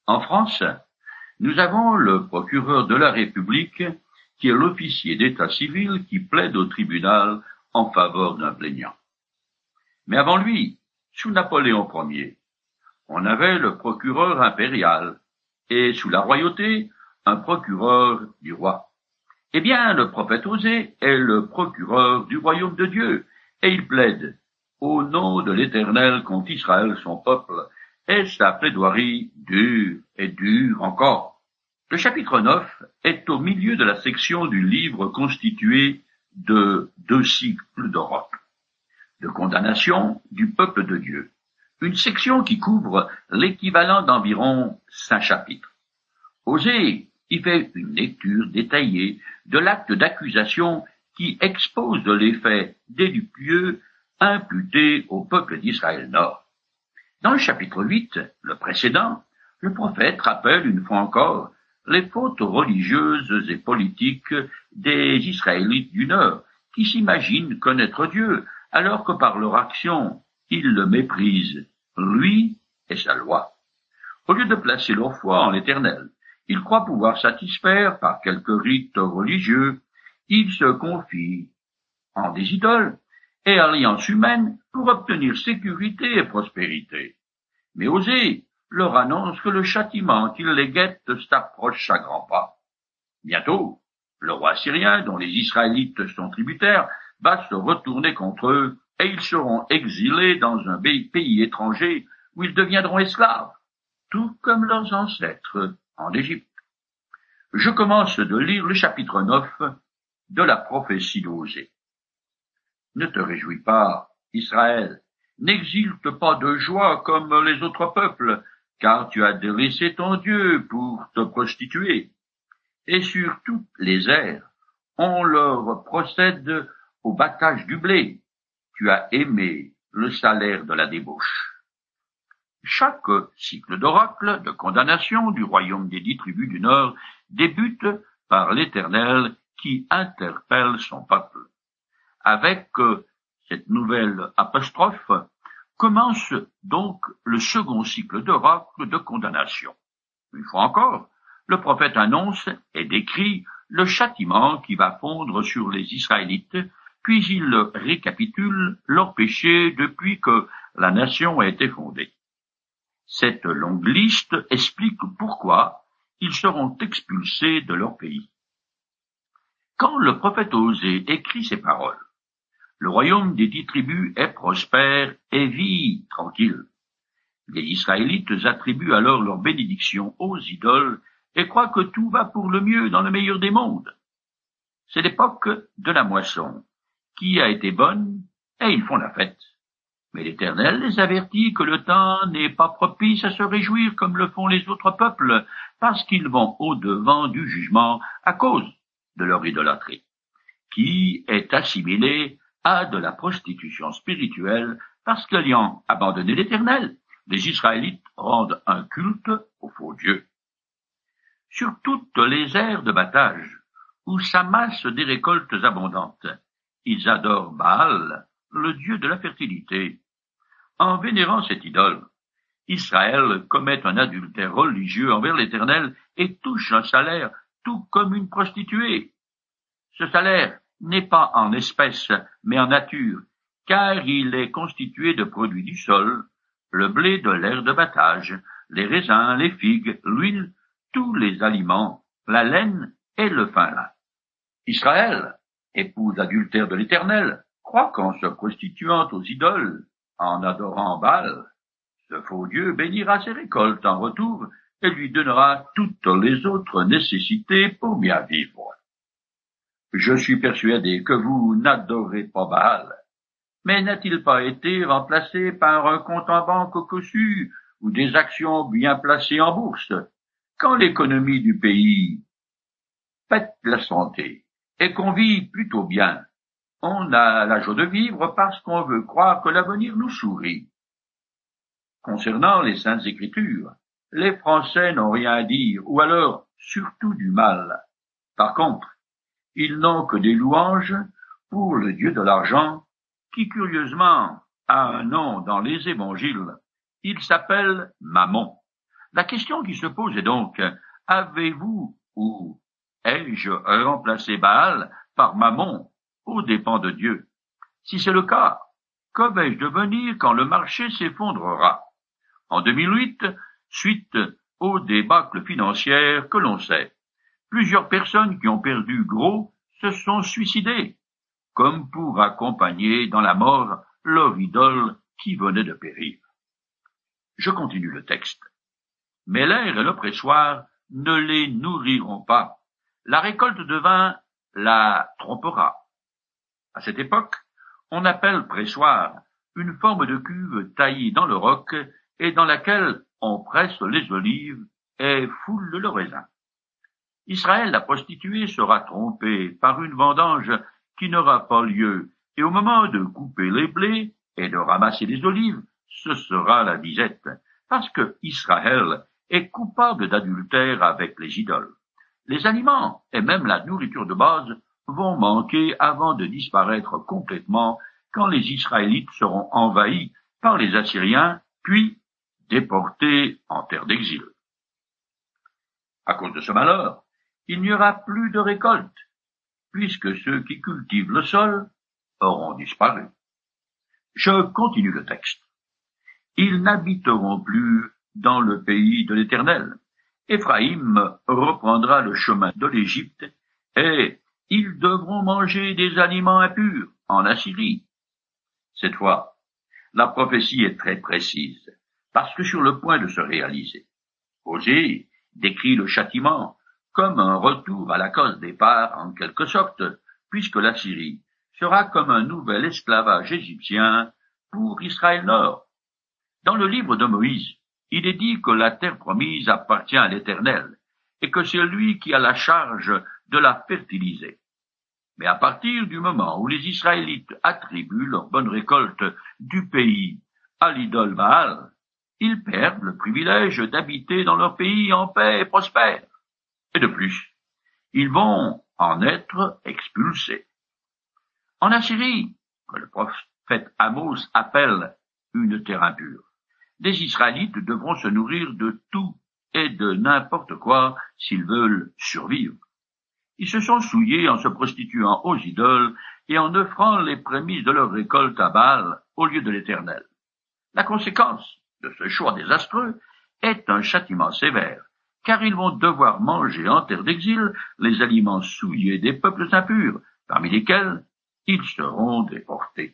En France, nous avons le procureur de la République qui est l'officier d'état civil qui plaide au tribunal en faveur d'un plaignant. Mais avant lui, sous Napoléon Ier, on avait le procureur impérial et sous la royauté, un procureur du roi. Eh bien, le prophète Osée est le procureur du royaume de Dieu et il plaide au nom de l'Éternel contre Israël, son peuple, et sa plaidoirie dure et dure encore. Le chapitre 9 est au milieu de la section du livre constitué de 2 cycles d'oracles, de condamnation du peuple de Dieu. Une section qui couvre l'équivalent d'environ 5 chapitres. Osée y fait une lecture détaillée de l'acte d'accusation qui expose les faits délictueux imputés au peuple d'Israël Nord. Dans le chapitre 8, le précédent, le prophète rappelle une fois encore les fautes religieuses et politiques des Israélites du Nord, qui s'imaginent connaître Dieu, alors que par leur action, ils le méprisent, lui et sa loi. Au lieu de placer leur foi en l'Éternel, ils croient pouvoir satisfaire par quelques rites religieux, ils se confient en des idoles et alliances humaines pour obtenir sécurité et prospérité. Mais Osée leur annonce que le châtiment qui les guette s'approche à grands pas. Bientôt, le roi syrien, dont les Israélites sont tributaires, va se retourner contre eux et ils seront exilés dans un pays étranger où ils deviendront esclaves, tout comme leurs ancêtres en Égypte. Je commence de lire le chapitre 9 de la prophétie d'Osée. Ne te réjouis pas, Israël, n'exulte pas de joie comme les autres peuples, car tu as délaissé ton Dieu pour te prostituer. Et sur toutes les aires, on leur procède au battage du blé. Tu as aimé le salaire de la débauche. Chaque cycle d'oracle de condamnation du royaume des 10 tribus du Nord débute par l'Éternel qui interpelle son peuple. Avec cette nouvelle apostrophe commence donc le second cycle d'oracle de condamnation. Une fois encore, le prophète annonce et décrit le châtiment qui va fondre sur les Israélites, puis il récapitule leurs péchés depuis que la nation a été fondée. Cette longue liste explique pourquoi ils seront expulsés de leur pays. Quand le prophète Osée écrit ces paroles, le royaume des 10 tribus est prospère et vit tranquille. Les Israélites attribuent alors leur bénédiction aux idoles et croient que tout va pour le mieux dans le meilleur des mondes. C'est l'époque de la moisson, qui a été bonne, et ils font la fête. Mais l'Éternel les avertit que le temps n'est pas propice à se réjouir comme le font les autres peuples, parce qu'ils vont au-devant du jugement à cause de leur idolâtrie, qui est assimilée à de la prostitution spirituelle, parce qu'ayant abandonné l'Éternel, les Israélites rendent un culte au faux Dieu. Sur toutes les aires de battage, où s'amassent des récoltes abondantes, ils adorent Baal, le dieu de la fertilité. En vénérant cette idole, Israël commet un adultère religieux envers l'Éternel et touche un salaire tout comme une prostituée. Ce salaire n'est pas en espèces, mais en nature, car il est constitué de produits du sol, le blé de l'aire de battage, les raisins, les figues, l'huile, tous les aliments, la laine et le fin lin. Israël, épouse adultère de l'Éternel, croit qu'en se prostituant aux idoles, en adorant Baal, ce faux Dieu bénira ses récoltes en retour et lui donnera toutes les autres nécessités pour bien vivre. Je suis persuadé que vous n'adorez pas Baal, mais n'a-t-il pas été remplacé par un compte en banque cossu ou des actions bien placées en bourse, quand l'économie du pays pète la santé et qu'on vit plutôt bien? On a la joie de vivre parce qu'on veut croire que l'avenir nous sourit. Concernant les Saintes Écritures, les Français n'ont rien à dire, ou alors surtout du mal. Par contre, ils n'ont que des louanges pour le Dieu de l'argent, qui curieusement a un nom dans les évangiles. Il s'appelle Mammon. La question qui se pose est donc, avez-vous ou ai-je remplacé Baal par Mammon aux dépens de Dieu? Si c'est le cas, que vais-je devenir quand le marché s'effondrera? En 2008, suite aux débâcles financières que l'on sait, plusieurs personnes qui ont perdu gros se sont suicidées, comme pour accompagner dans la mort leur idole qui venait de périr. Je continue le texte. Mais l'air et le pressoir ne les nourriront pas. La récolte de vin la trompera. À cette époque, on appelle pressoir une forme de cuve taillée dans le roc et dans laquelle on presse les olives et foule le raisin. Israël, la prostituée, sera trompée par une vendange qui n'aura pas lieu, et au moment de couper les blés et de ramasser les olives, ce sera la disette, parce que Israël est coupable d'adultère avec les idoles. Les aliments et même la nourriture de base vont manquer avant de disparaître complètement quand les Israélites seront envahis par les Assyriens, puis déportés en terre d'exil. À cause de ce malheur, il n'y aura plus de récolte, puisque ceux qui cultivent le sol auront disparu. Je continue le texte. Ils n'habiteront plus dans le pays de l'Éternel. Éphraïm reprendra le chemin de l'Égypte, et ils devront manger des aliments impurs en Assyrie. Cette fois, la prophétie est très précise, parce que sur le point de se réaliser. Osée décrit le châtiment comme un retour à la case départ en quelque sorte, puisque la Syrie sera comme un nouvel esclavage égyptien pour Israël Nord. Dans le livre de Moïse, il est dit que la terre promise appartient à l'Éternel, et que c'est lui qui a la charge de la fertiliser. Mais à partir du moment où les Israélites attribuent leur bonne récolte du pays à l'idole Baal, ils perdent le privilège d'habiter dans leur pays en paix et prospère. Et de plus, ils vont en être expulsés. En Assyrie, que le prophète Amos appelle une terre impure, les Israélites devront se nourrir de tout et de n'importe quoi s'ils veulent survivre. Ils se sont souillés en se prostituant aux idoles et en offrant les prémices de leur récolte à Baal au lieu de l'Éternel. La conséquence de ce choix désastreux est un châtiment sévère, car ils vont devoir manger en terre d'exil les aliments souillés des peuples impurs, parmi lesquels ils seront déportés.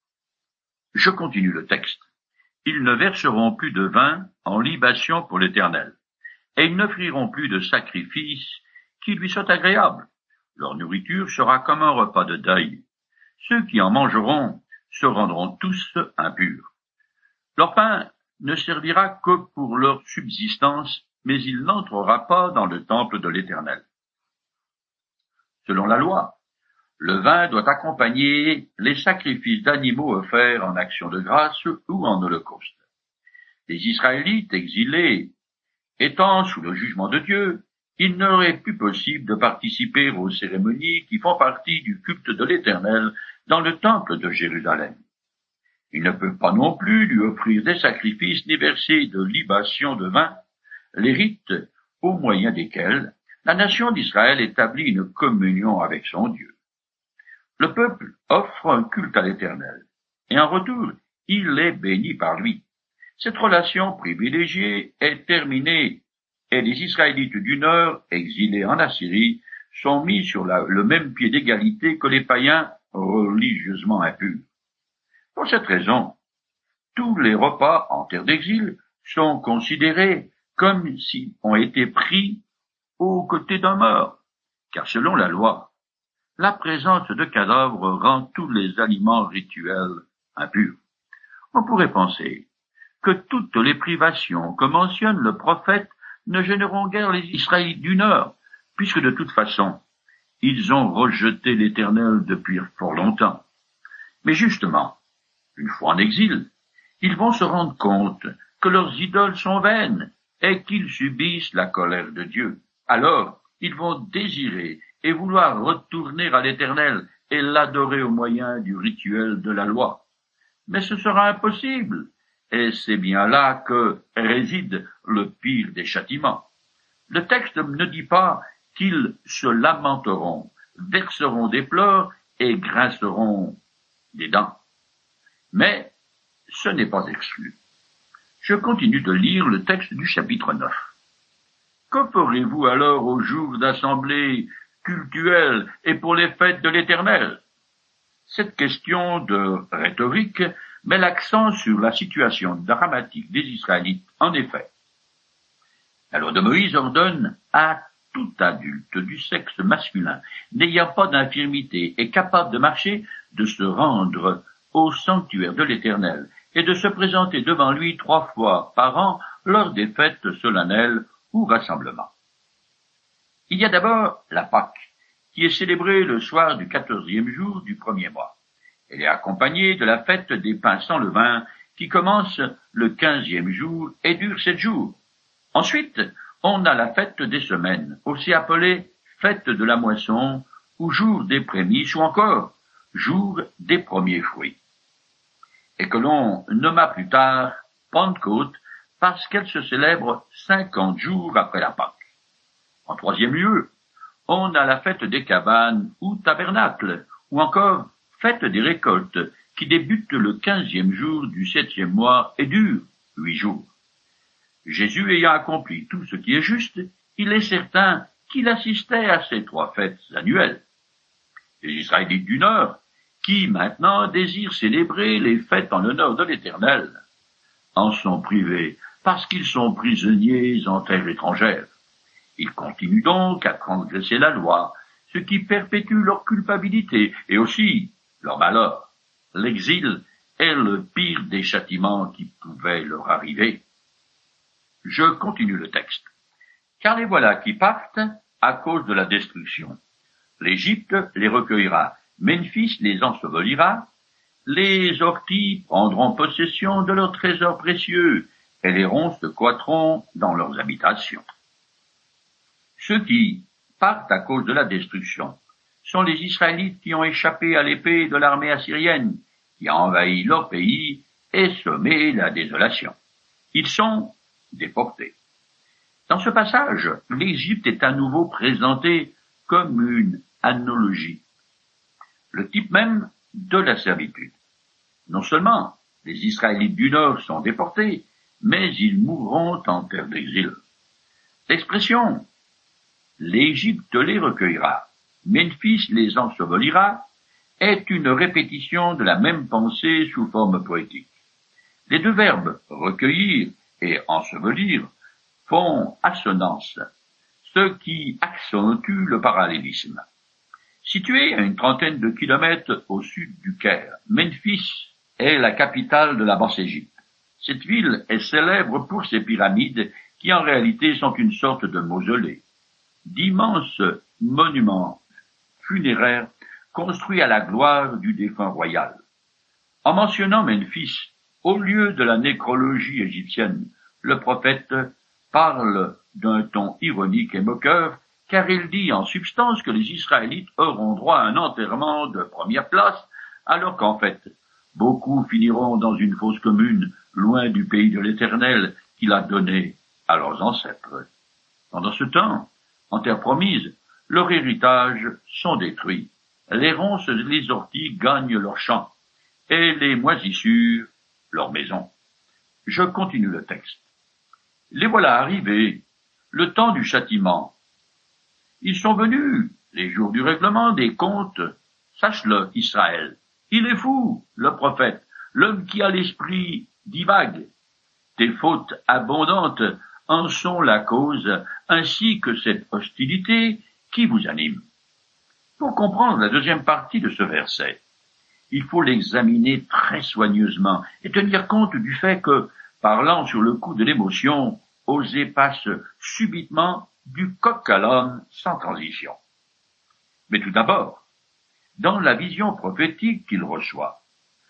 Je continue le texte. Ils ne verseront plus de vin en libation pour l'Éternel, et ils n'offriront plus de sacrifices qui lui soient agréables. Leur nourriture sera comme un repas de deuil. Ceux qui en mangeront se rendront tous impurs. Leur pain ne servira que pour leur subsistance, mais il n'entrera pas dans le temple de l'Éternel. Selon la loi, le vin doit accompagner les sacrifices d'animaux offerts en action de grâce ou en holocauste. Les Israélites exilés étant sous le jugement de Dieu, il n'aurait plus possible de participer aux cérémonies qui font partie du culte de l'Éternel dans le temple de Jérusalem. Ils ne peuvent pas non plus lui offrir des sacrifices ni verser de libations de vin, les rites au moyen desquels la nation d'Israël établit une communion avec son Dieu. Le peuple offre un culte à l'Éternel, et en retour, il est béni par lui. Cette relation privilégiée est terminée, et les Israélites du Nord, exilés en Assyrie, sont mis sur le même pied d'égalité que les païens religieusement impurs. Pour cette raison, tous les repas en terre d'exil sont considérés comme s'ils ont été pris aux côtés d'un mort, car selon la loi, la présence de cadavres rend tous les aliments rituels impurs. On pourrait penser que toutes les privations que mentionne le prophète ne gêneront guère les Israélites du Nord, puisque de toute façon, ils ont rejeté l'Éternel depuis fort longtemps. Mais justement, une fois en exil, ils vont se rendre compte que leurs idoles sont vaines et qu'ils subissent la colère de Dieu. Alors, ils vont désirer et vouloir retourner à l'Éternel et l'adorer au moyen du rituel de la loi. Mais ce sera impossible, et c'est bien là que réside le pire des châtiments. Le texte ne dit pas qu'ils se lamenteront, verseront des pleurs et grinceront des dents. Mais ce n'est pas exclu. Je continue de lire le texte du chapitre 9. Que ferez-vous alors aux jours d'assemblée cultuelle et pour les fêtes de l'Éternel? Cette question de rhétorique met l'accent sur la situation dramatique des Israélites. En effet, la loi de Moïse ordonne à tout adulte du sexe masculin n'ayant pas d'infirmité et capable de marcher de se rendre au sanctuaire de l'Éternel et de se présenter devant lui 3 fois par an lors des fêtes solennelles ou rassemblements. Il y a d'abord la Pâque, qui est célébrée le soir du 14e jour du 1er mois. Elle est accompagnée de la fête des pains sans levain, qui commence le 15e jour et dure 7 jours. Ensuite, on a la fête des semaines, aussi appelée fête de la moisson, ou jour des prémices, ou encore jour des premiers fruits, et que l'on nomma plus tard Pentecôte, parce qu'elle se célèbre 50 jours après la Pâque. En 3e lieu, on a la fête des cabanes ou tabernacle, ou encore fête des récoltes, qui débute le 15e jour du 7e mois et dure 8 jours. Jésus ayant accompli tout ce qui est juste, il est certain qu'il assistait à ces 3 fêtes annuelles. Les Israélites du Nord, qui maintenant désirent célébrer les fêtes en l'honneur de l'Éternel, en sont privés parce qu'ils sont prisonniers en terre étrangère. Ils continuent donc à transgresser la loi, ce qui perpétue leur culpabilité et aussi leur malheur. L'exil est le pire des châtiments qui pouvaient leur arriver. Je continue le texte. Car les voilà qui partent à cause de la destruction. L'Égypte les recueillera, Memphis les ensevelira, les orties prendront possession de leurs trésors précieux, et les ronces croîtront dans leurs habitations. Ceux qui partent à cause de la destruction sont les Israélites qui ont échappé à l'épée de l'armée assyrienne, qui a envahi leur pays et semé la désolation. Ils sont déportés. Dans ce passage, l'Égypte est à nouveau présentée comme une analogie, le type même de la servitude. Non seulement les Israélites du Nord sont déportés, mais ils mourront en terre d'exil. L'expression « l'Égypte les recueillera, Memphis les ensevelira » est une répétition de la même pensée sous forme poétique. Les 2 verbes « recueillir » et « ensevelir » font assonance, ce qui accentue le parallélisme. Située à une trentaine de kilomètres au sud du Caire, Memphis est la capitale de la Basse-Égypte. Cette ville est célèbre pour ses pyramides qui en réalité sont une sorte de mausolée. D'immenses monuments funéraires construits à la gloire du défunt royal. En mentionnant Memphis, au lieu de la nécrologie égyptienne, le prophète parle d'un ton ironique et moqueur, car il dit en substance que les Israélites auront droit à un enterrement de première place, alors qu'en fait, beaucoup finiront dans une fosse commune, loin du pays de l'Éternel qu'il a donné à leurs ancêtres. Pendant ce temps, en terre promise, leurs héritages sont détruits. Les ronces et les orties gagnent leurs champs, et les moisissures leurs maisons. Je continue le texte. Les voilà arrivés, le temps du châtiment. Ils sont venus, les jours du règlement des comptes. Sache-le, Israël. Il est fou, le prophète, l'homme qui a l'esprit divague. Tes fautes abondantes en sont la cause, ainsi que cette hostilité qui vous anime. Pour comprendre la deuxième partie de ce verset, il faut l'examiner très soigneusement et tenir compte du fait que, parlant sur le coup de l'émotion, Osée passe subitement du coq à l'âne sans transition. Mais tout d'abord, dans la vision prophétique qu'il reçoit,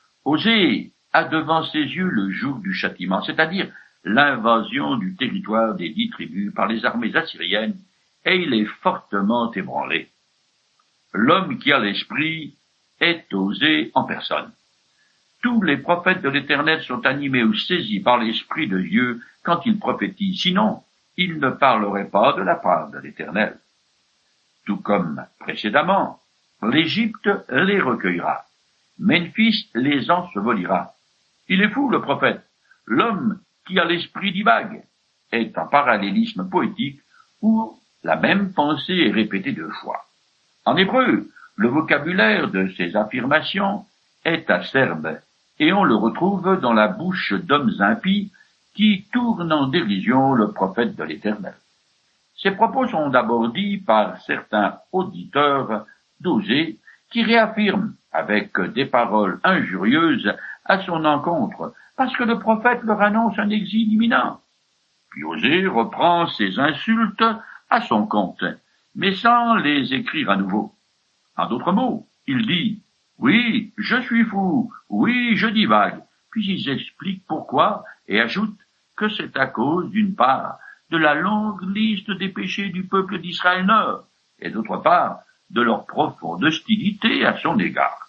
Osée a devant ses yeux le jour du châtiment, c'est-à-dire l'invasion du territoire des 10 tribus par les armées assyriennes, et il est fortement ébranlé. L'homme qui a l'esprit est Osée en personne. Tous les prophètes de l'Éternel sont animés ou saisis par l'Esprit de Dieu quand ils prophétisent. Sinon, ils ne parleraient pas de la part de l'Éternel. Tout comme précédemment, l'Égypte les recueillera. Memphis les ensevelira. Il est fou, le prophète. L'homme qui a l'esprit divague est un parallélisme poétique où la même pensée est répétée deux fois. En hébreu, le vocabulaire de ces affirmations est acerbe, et on le retrouve dans la bouche d'hommes impies qui tournent en dérision le prophète de l'Éternel. Ces propos sont d'abord dits par certains auditeurs d'Osée qui réaffirment avec des paroles injurieuses à son encontre, parce que le prophète leur annonce un exil imminent. Puis Osée reprend ces insultes à son compte, mais sans les écrire à nouveau. En d'autres mots, il dit « Oui, je suis fou, oui, je divague », puis il explique pourquoi et ajoute que c'est à cause, d'une part, de la longue liste des péchés du peuple d'Israël Nord, et d'autre part, de leur profonde hostilité à son égard.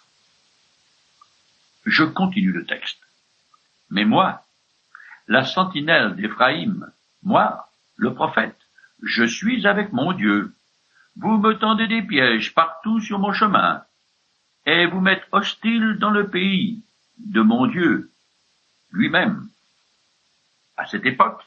Je continue le texte. Mais moi, la sentinelle d'Éphraïm, moi, le prophète, je suis avec mon Dieu. Vous me tendez des pièges partout sur mon chemin, et vous m'êtes hostile dans le pays de mon Dieu lui-même. À cette époque,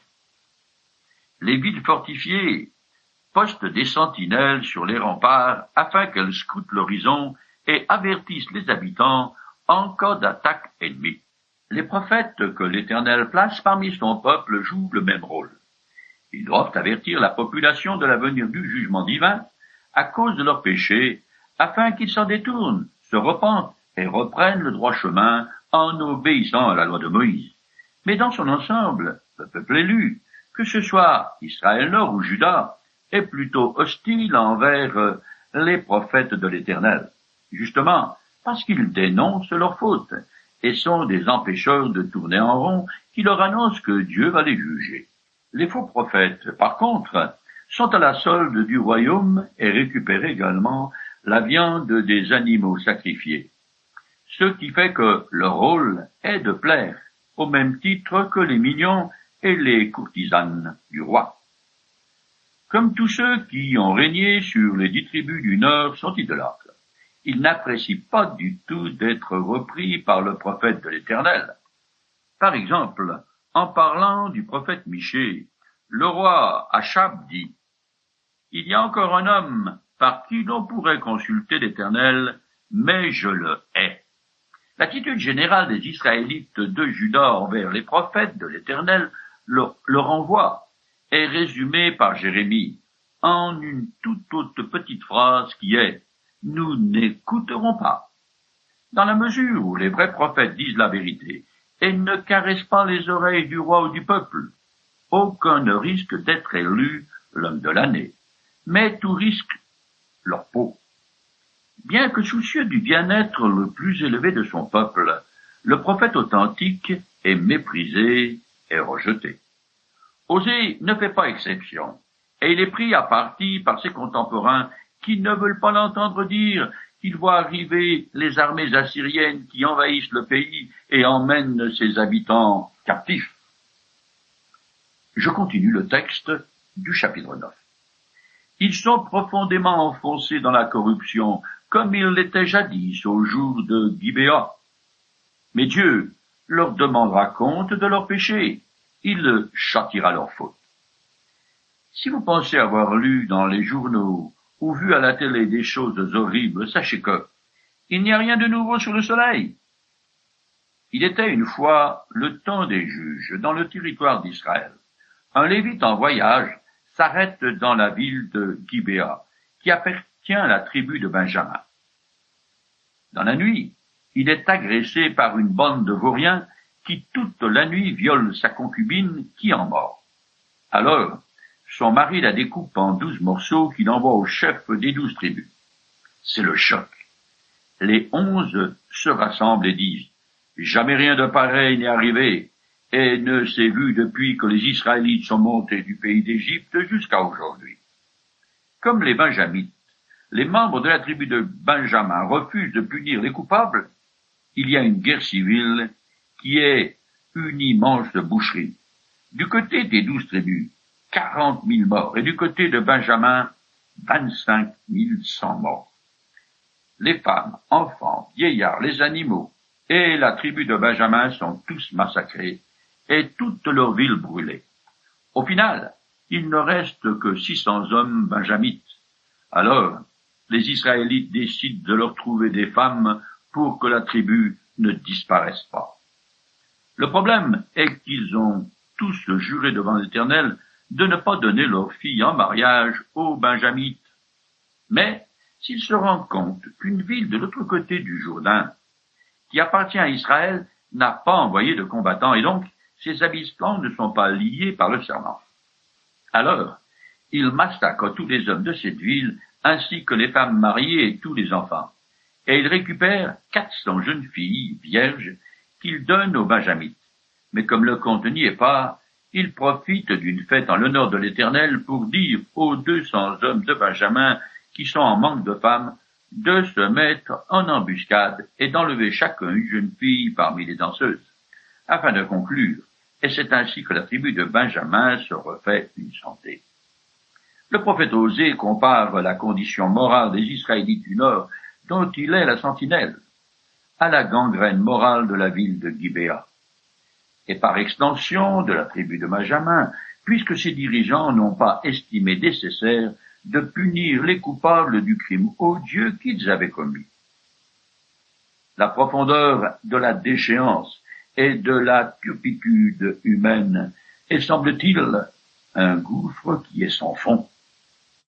les villes fortifiées postent des sentinelles sur les remparts afin qu'elles scrutent l'horizon et avertissent les habitants en cas d'attaque ennemie. Les prophètes que l'Éternel place parmi son peuple jouent le même rôle. Ils doivent avertir la population de la venue du jugement divin à cause de leurs péchés, afin qu'ils s'en détournent, se repentent et reprennent le droit chemin en obéissant à la loi de Moïse. Mais dans son ensemble, le peuple élu, que ce soit Israël Nord ou Juda, est plutôt hostile envers les prophètes de l'Éternel, justement parce qu'ils dénoncent leurs fautes et sont des empêcheurs de tourner en rond qui leur annoncent que Dieu va les juger. Les faux prophètes, par contre, sont à la solde du royaume et récupèrent également la viande des animaux sacrifiés, ce qui fait que leur rôle est de plaire, au même titre que les mignons et les courtisanes du roi. Comme tous ceux qui ont régné sur les 10 tribus du Nord sont idolâtres, ils n'apprécient pas du tout d'être repris par le prophète de l'Éternel. Par exemple, en parlant du prophète Michée, le roi Achab dit « Il y a encore un homme par qui l'on pourrait consulter l'Éternel, mais je le hais. » L'attitude générale des Israélites de Juda envers les prophètes de l'Éternel le renvoie est résumée par Jérémie en une toute autre petite phrase qui est « Nous n'écouterons pas ». Dans la mesure où les vrais prophètes disent la vérité et ne caressent pas les oreilles du roi ou du peuple, aucun ne risque d'être élu l'homme de l'année, mais tout risque leur peau. Bien que soucieux du bien-être le plus élevé de son peuple, le prophète authentique est méprisé et rejeté. Osée ne fait pas exception, et il est pris à partie par ses contemporains qui ne veulent pas l'entendre dire qu'il voit arriver les armées assyriennes qui envahissent le pays et emmènent ses habitants captifs. Je continue le texte du chapitre 9. Ils sont profondément enfoncés dans la corruption, comme ils l'étaient jadis au jour de Gibéa. Mais Dieu leur demandera compte de leurs péchés. Il châtiera leurs fautes. Si vous pensez avoir lu dans les journaux ou vu à la télé des choses horribles, sachez que il n'y a rien de nouveau sous le soleil. Il était une fois le temps des juges dans le territoire d'Israël. Un Lévite en voyage s'arrête dans la ville de Gibéa, qui appartient à la tribu de Benjamin. Dans la nuit, il est agressé par une bande de vauriens qui toute la nuit viole sa concubine qui en mord. Alors, son mari la découpe en 12 morceaux qu'il envoie au chef des 12 tribus. C'est le choc. Les 11 se rassemblent et disent « Jamais rien de pareil n'est arrivé et ne s'est vu depuis que les Israélites sont montés du pays d'Égypte jusqu'à aujourd'hui. » Comme les Benjamites, les membres de la tribu de Benjamin refusent de punir les coupables, il y a une guerre civile qui est une immense boucherie. Du côté des 12 tribus, 40 000 morts, et du côté de Benjamin, 25 100 morts. Les femmes, enfants, vieillards, les animaux et la tribu de Benjamin sont tous massacrés et toute leur ville brûlée. Au final, il ne reste que 600 hommes benjamites. Alors, les Israélites décident de leur trouver des femmes pour que la tribu ne disparaisse pas. Le problème est qu'ils ont tous juré devant l'Éternel de ne pas donner leurs filles en mariage aux Benjamites. Mais s'ils se rendent compte qu'une ville de l'autre côté du Jourdain, qui appartient à Israël, n'a pas envoyé de combattants et donc ses habitants ne sont pas liés par le serment, alors ils massacrent tous les hommes de cette ville ainsi que les femmes mariées et tous les enfants, et ils récupèrent 400 jeunes filles vierges qu'ils donnent aux Benjamites. Mais comme le compte n'y est pas, ils profitent d'une fête en l'honneur de l'Éternel pour dire aux 200 hommes de Benjamin qui sont en manque de femmes de se mettre en embuscade et d'enlever chacun une jeune fille parmi les danseuses, afin de conclure, et c'est ainsi que la tribu de Benjamin se refait une santé. Le prophète Osée compare la condition morale des Israélites du Nord, dont il est la sentinelle, à la gangrène morale de la ville de Gibéa, et par extension de la tribu de Benjamin, puisque ses dirigeants n'ont pas estimé nécessaire de punir les coupables du crime odieux qu'ils avaient commis. La profondeur de la déchéance et de la turpitude humaine est, semble-t-il, un gouffre qui est sans fond.